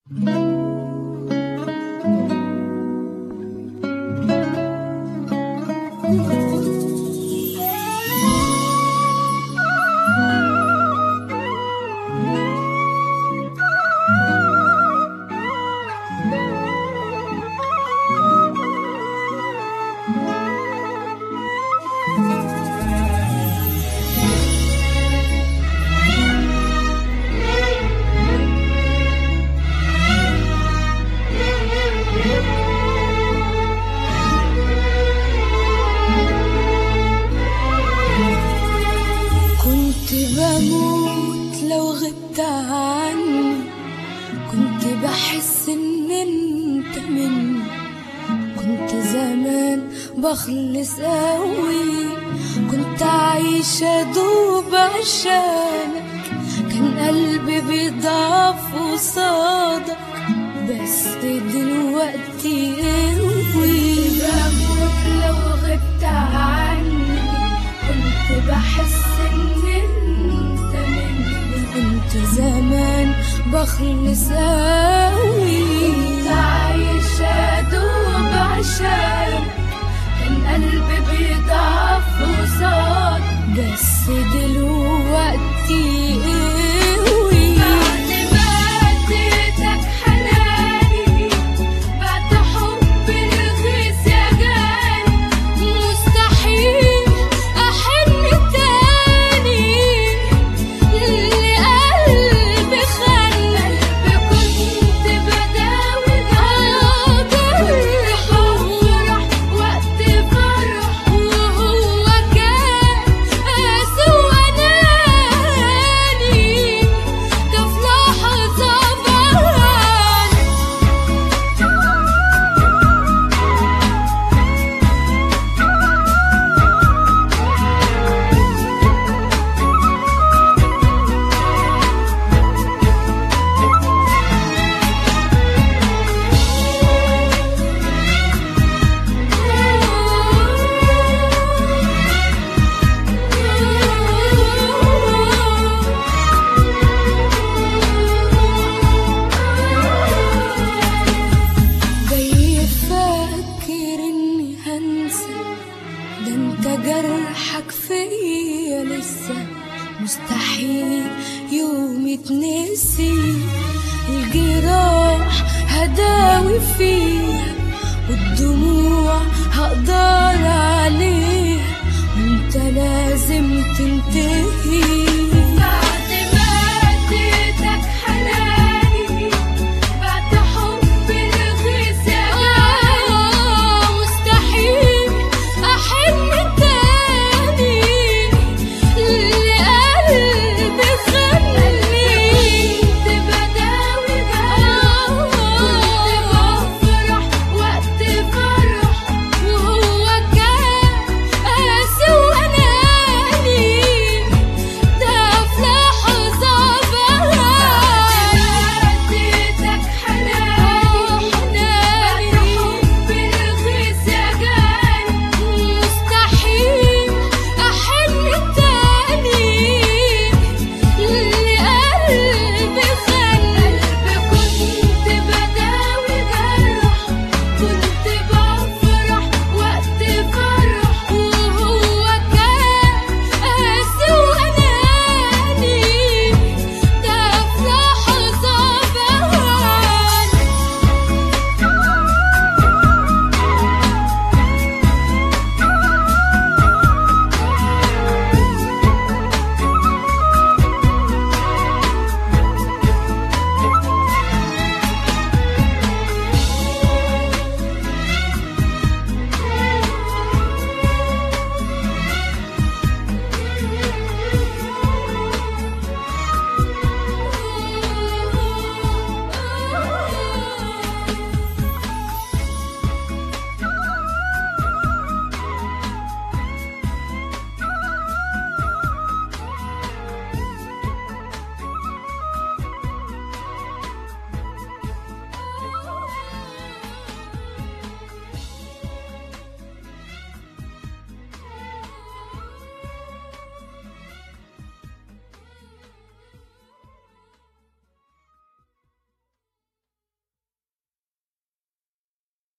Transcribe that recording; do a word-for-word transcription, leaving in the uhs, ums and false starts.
بموت لو غبت عني، كنت بحس ان انت مني، كنت زمان بخلص قوي، كنت عايشة دوب عشانك، كان قلبي بيضعف قصادك، بس دلوقتي قوي. بموت لو غبت عني، كنت بحس ان انت مني، كنت زمان بخلص قوي، كنت عايشة دوب عشانك، كان قلبي بيضعف قصادك، بس دلوقتي قوي. بعد ما اديتك حناني، بعد حب رخيص يا غالي، مستحيل احن تاني لقلبي خلى، كنت بداوي جرح وفرح وقت فرح، وهو كان قاسي واناني، ده في لحظة بعاني. جاي فاكر اني هنسى، ده انت جرحك فيا لسه، مستحيل يوم يتنسي، الجراح هداوي فيها، والدموع هقدر عليها، وانت لازم تنتهي.